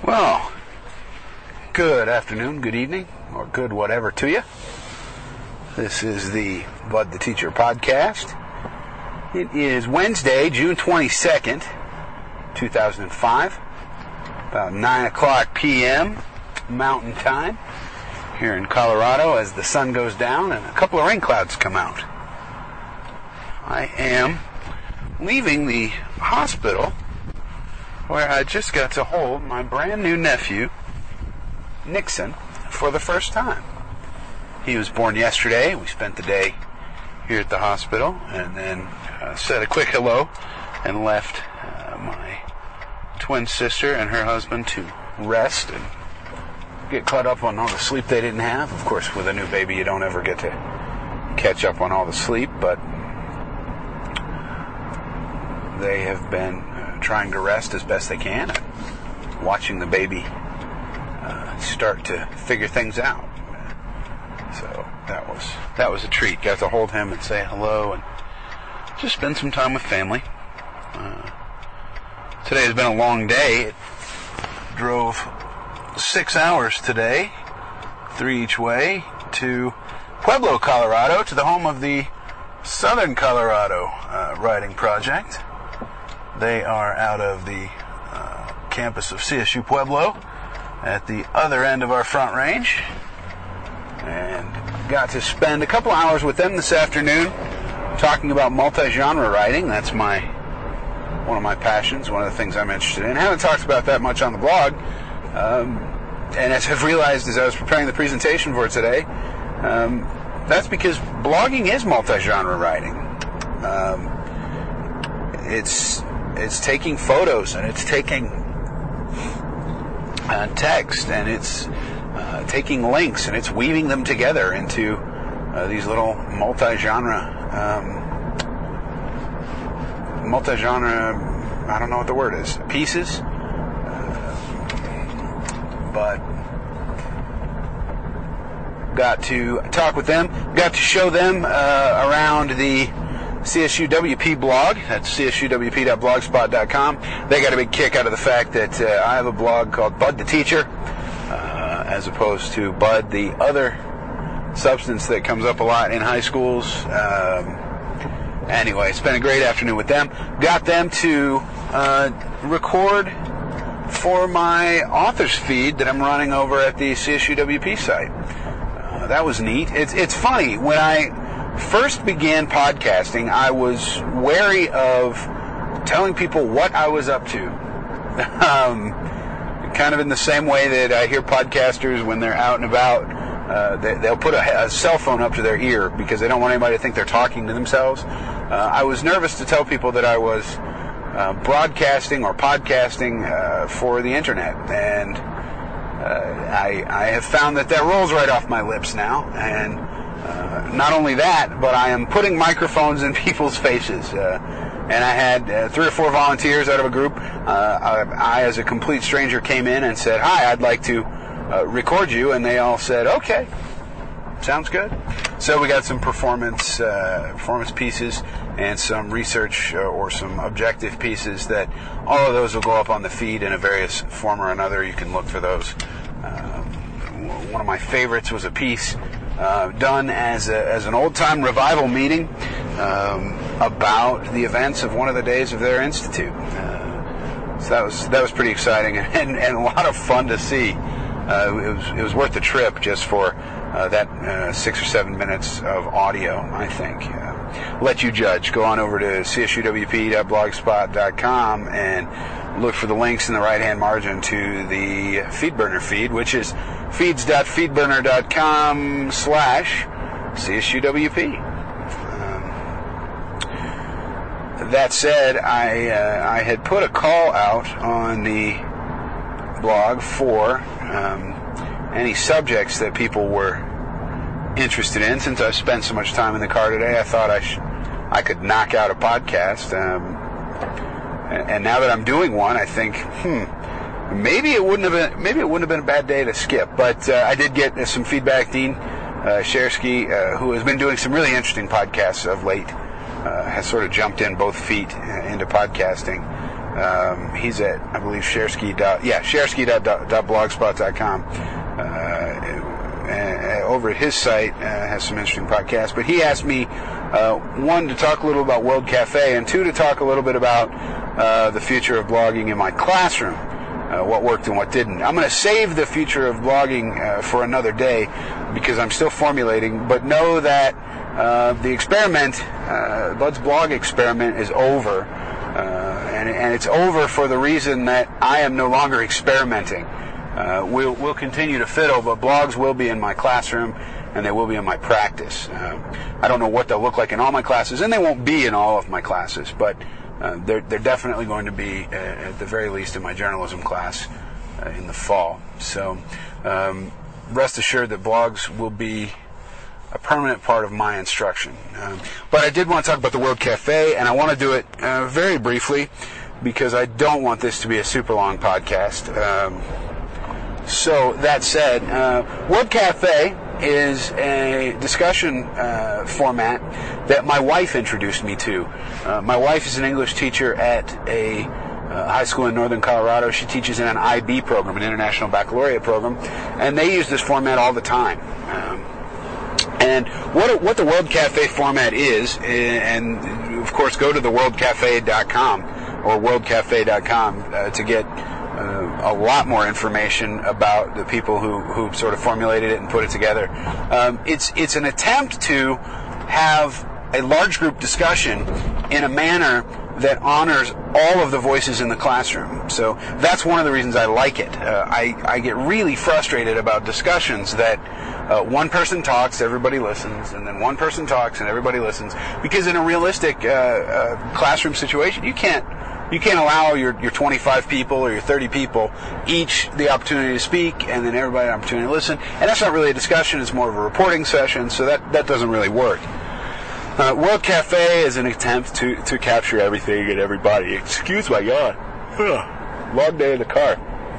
Well, good afternoon, good evening, or good whatever to you. This is the Bud the Teacher podcast. It is Wednesday, June 22nd, 2005, about 9 o'clock p.m. Mountain Time here in Colorado as the sun goes down and a couple of rain clouds come out. I am leaving the hospital where I just got to hold my brand new nephew, Nixon, for the first time. He was born yesterday. We spent the day here at the hospital and then said a quick hello and left my twin sister and her husband to rest and get caught up on all the sleep they didn't have. Of course, with a new baby, you don't ever get to catch up on all the sleep, but they have been trying to rest as best they can and watching the baby start to figure things out. So that was a treat. Got to hold him and say hello and just spend some time with family. Today has been a long day. It drove 6 hours today, 3 each way, to Pueblo, Colorado, to the home of the Southern Colorado Riding Project. They are out of the campus of CSU Pueblo at the other end of our Front Range, and got to spend a couple hours with them this afternoon talking about multi-genre riding. That's one of my passions, one of the things I'm interested in. I haven't talked about that much on the blog, and as I've realized as I was preparing the presentation for today, that's because blogging is multi-genre riding. It's taking photos, and it's taking text, and it's taking links, and it's weaving them together into these little multi-genre, I don't know what the word is, pieces, but got to talk with them, got to show them around the CSU WP blog. That's csuwp.blogspot.com. They got a big kick out of the fact that I have a blog called Bud the Teacher, as opposed to Bud, the other substance that comes up a lot in high schools. Anyway, it's been a great afternoon with them. Got them to record for my author's feed that I'm running over at the CSU WP site. That was neat. It's funny, when I first began podcasting, I was wary of telling people what I was up to. Kind of in the same way that I hear podcasters when they're out and about, they'll put a cell phone up to their ear because they don't want anybody to think they're talking to themselves. I was nervous to tell people that I was broadcasting or podcasting for the internet, and I have found that rolls right off my lips now, and not only that, but I am putting microphones in people's faces. And I had 3 or 4 volunteers out of a group. I, as a complete stranger, came in and said, "Hi, I'd like to record you." And they all said, "Okay, sounds good." So we got some performance pieces and some research or some objective pieces that all of those will go up on the feed in a various form or another. You can look for those. One of my favorites was a piece done as an old-time revival meeting about the events of one of the days of their institute. So that was pretty exciting and a lot of fun to see. It was worth the trip just for that 6 or 7 minutes of audio, I think. Let you judge. Go on over to csuwp.blogspot.com and look for the links in the right-hand margin to the FeedBurner feed, which is feeds.feedburner.com/CSUWP. That said, I had put a call out on the blog for any subjects that people were interested in. Since I've spent so much time in the car today, I thought I could knock out a podcast. And now that I'm doing one, I think, maybe it wouldn't have been a bad day to skip. But I did get some feedback. Dean Shersky, who has been doing some really interesting podcasts of late, has sort of jumped in both feet into podcasting. He's at, I believe, shareski.blogspot.com. Over at his site has some interesting podcasts. But he asked me, one, to talk a little about World Cafe, and two, to talk a little bit about the future of blogging in my classroom, what worked and what didn't. I'm going to save the future of blogging for another day because I'm still formulating, but know that the experiment, Bud's blog experiment, is over. And it's over for the reason that I am no longer experimenting. We'll continue to fiddle, but blogs will be in my classroom and they will be in my practice. I don't know what they'll look like in all my classes, and they won't be in all of my classes, but they're definitely going to be, at the very least, in my journalism class in the fall. So rest assured that blogs will be a permanent part of my instruction. But I did want to talk about the World Cafe, and I want to do it very briefly because I don't want this to be a super long podcast. So that said, World Cafe is a discussion format that my wife introduced me to. My wife is an English teacher at a high school in northern Colorado. She teaches in an IB program, an International Baccalaureate program, and they use this format all the time. And what the World Cafe format is, and of course go to theworldcafe.com or worldcafe.com to get a lot more information about the people who sort of formulated it and put it together. It's an attempt to have a large group discussion in a manner that honors all of the voices in the classroom. So that's one of the reasons I like it. I get really frustrated about discussions that one person talks, everybody listens, and then one person talks and everybody listens, because in a realistic classroom situation, you can't allow your 25 people or your 30 people each the opportunity to speak and then everybody an opportunity to listen. And that's not really a discussion, it's more of a reporting session, so that doesn't really work. World Cafe is an attempt to capture everything and everybody. Excuse my yawn. Long day in the car.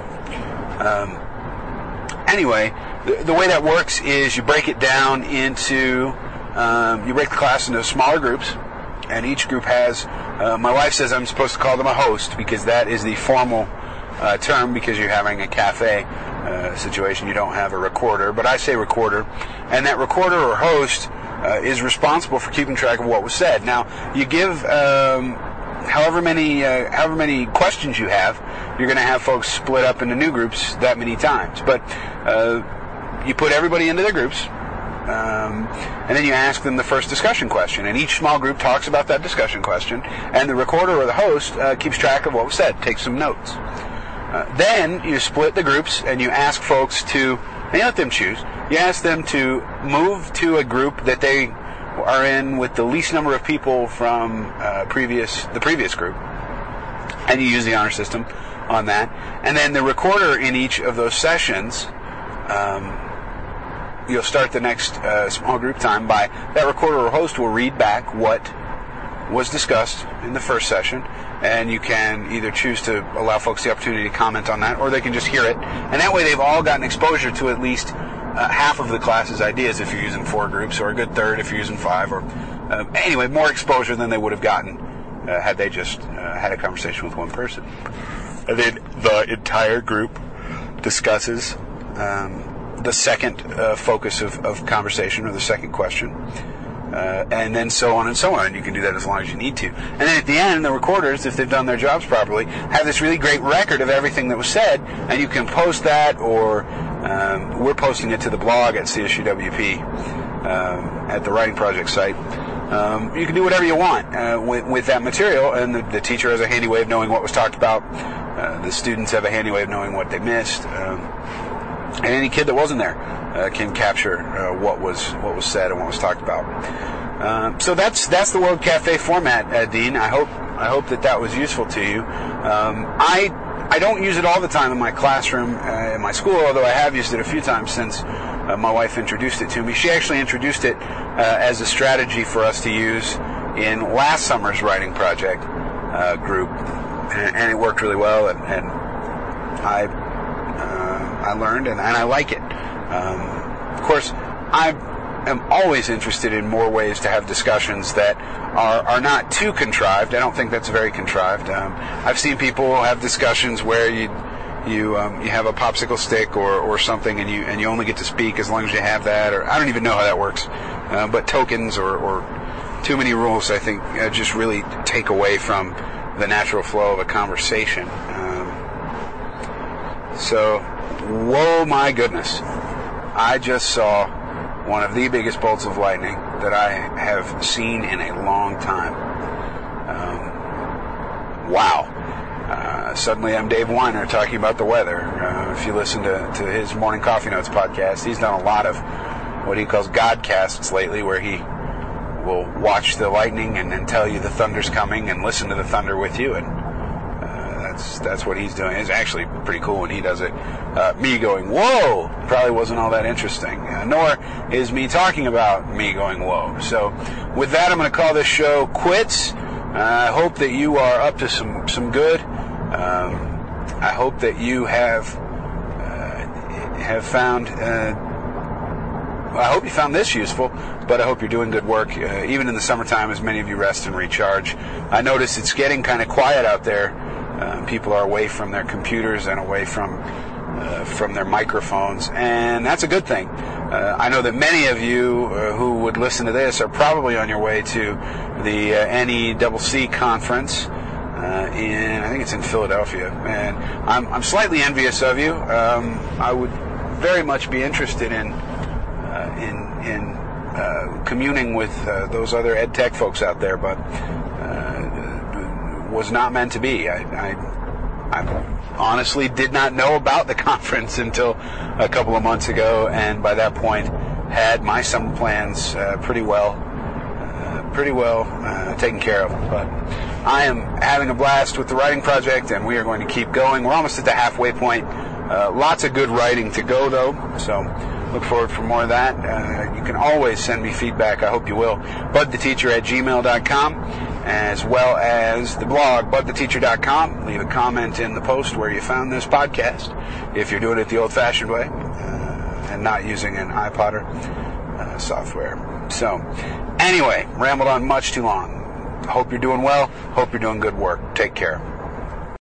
Anyway, the way that works is you break it down into, you break the class into smaller groups, and each group has, my wife says I'm supposed to call them a host because that is the formal term, because you're having a cafe situation. You don't have a recorder, but I say recorder, and that recorder or host is responsible for keeping track of what was said. Now, you give however many questions you have, you're going to have folks split up into new groups that many times. But you put everybody into their groups, and then you ask them the first discussion question. And each small group talks about that discussion question, and the recorder or the host keeps track of what was said, takes some notes. Then you split the groups, and you ask folks to, and you let them choose. You ask them to move to a group that they are in with the least number of people from the previous group, and you use the honor system on that. And then the recorder in each of those sessions, you'll start the next small group time by that recorder or host will read back what was discussed in the first session, and you can either choose to allow folks the opportunity to comment on that, or they can just hear it, and that way they've all gotten exposure to at least half of the class's ideas if you're using 4 groups, or a good third if you're using 5, or anyway, more exposure than they would have gotten had they just had a conversation with one person. And then the entire group discusses the second focus of conversation, or the second question, and then so on and so on. You can do that as long as you need to. And then at the end, the recorders, if they've done their jobs properly, have this really great record of everything that was said, and you can post that, or we're posting it to the blog at CSUWP at the Writing Project site. You can do whatever you want with that material, and the teacher has a handy way of knowing what was talked about. The students have a handy way of knowing what they missed. And any kid that wasn't there can capture what was said and what was talked about. So that's the World Cafe format, Dean. I hope that was useful to you. I don't use it all the time in my classroom in my school, although I have used it a few times since my wife introduced it to me. She actually introduced it as a strategy for us to use in last summer's writing project group, and it worked really well, and I learned, and I like it. Of course, am always interested in more ways to have discussions that are not too contrived. I don't think that's very contrived. I've seen people have discussions where you have a popsicle stick or something, and you only get to speak as long as you have that, or I don't even know how that works. But tokens or too many rules, I think, just really take away from the natural flow of a conversation. So, whoa, my goodness. I just saw one of the biggest bolts of lightning that I have seen in a long time. Wow. Suddenly I'm Dave Weiner talking about the weather. If you listen to his Morning Coffee Notes podcast, he's done a lot of what he calls Godcasts lately, where he will watch the lightning and then tell you the thunder's coming and listen to the thunder with you, and that's what he's doing. It's actually pretty cool when he does it. Me going, whoa, probably wasn't all that interesting. Nor is me talking about me going, whoa. So with that, I'm going to call this show quits. I hope that you are up to some good. I hope that you have found... I hope you found this useful, but I hope you're doing good work, even in the summertime, as many of you rest and recharge. I notice it's getting kind of quiet out there. People are away from their computers and away from their microphones, and that's a good thing. I know that many of you who would listen to this are probably on your way to the NECC conference I think it's in Philadelphia, and I'm slightly envious of you. I would very much be interested in communing with those other ed tech folks out there, but was not meant to be. I honestly did not know about the conference until a couple of months ago, and by that point had my summer plans pretty well taken care of. But I am having a blast with the writing project, and we are going to keep going. We're almost at the halfway point. Lots of good writing to go, though, so look forward for more of that. You can always send me feedback. I hope you will. budtheteacher@gmail.com, as well as the blog, budtheteacher.com. Leave a comment in the post where you found this podcast, if you're doing it the old-fashioned way and not using an iPod or software. So, anyway, rambled on much too long. Hope you're doing well. Hope you're doing good work. Take care.